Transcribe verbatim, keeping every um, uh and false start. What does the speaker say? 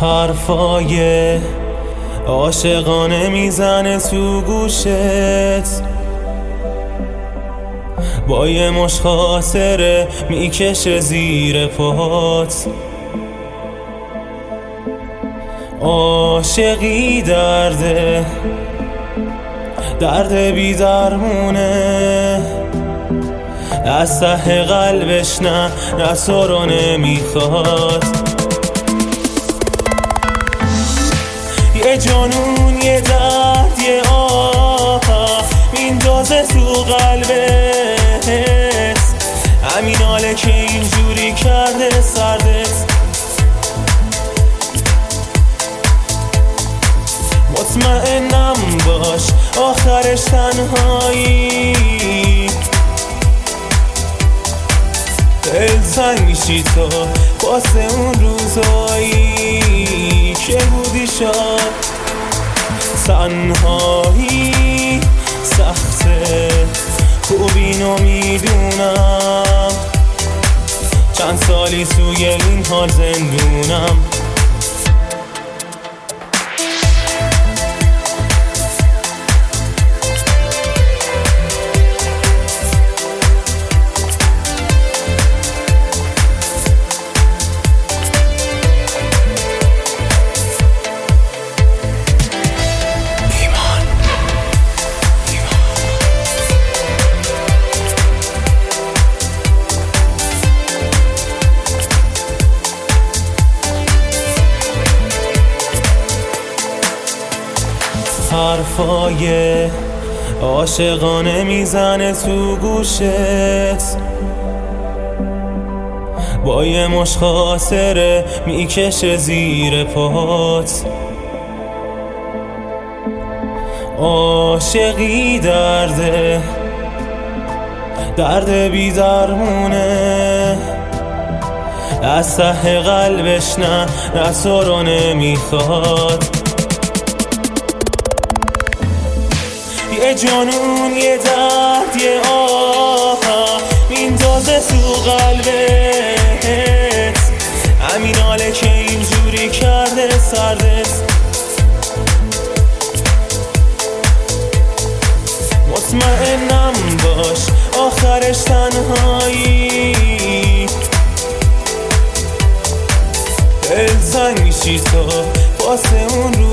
حرفای عاشقانه میزنه تو گوشت، با یه مش خاطره میکشه زیر پات. عاشقی درده، درد بی درمونه، از ته قلبش نه نه تو رو نمیخواد. یه جنون، یه درد، یه آه میندازه تو قلبت، همین حاله که اینجوری کرده سردت. مطمئنم باش آخرش تنهایی، دلتنگ میشی تو واسه اون روزایی که بودی شاد. تنهایی سخته، خوب اینو میدونم، چند سالی توی این حال زندونم. حرفای عاشقانه میزنه تو گوشت، با یه مش خاطره میکشه زیر پات. عاشقی درده، درد بی درمونه، از ته قلبش نه نه تو رو نمیخواد. یه جنون، یه درد، یه آه میندازه تو قلبت، همین حاله که اینجوری کرده سردت. مطمئنم باش آخرش تنهایی، دلتنگ میشی تو واسه اون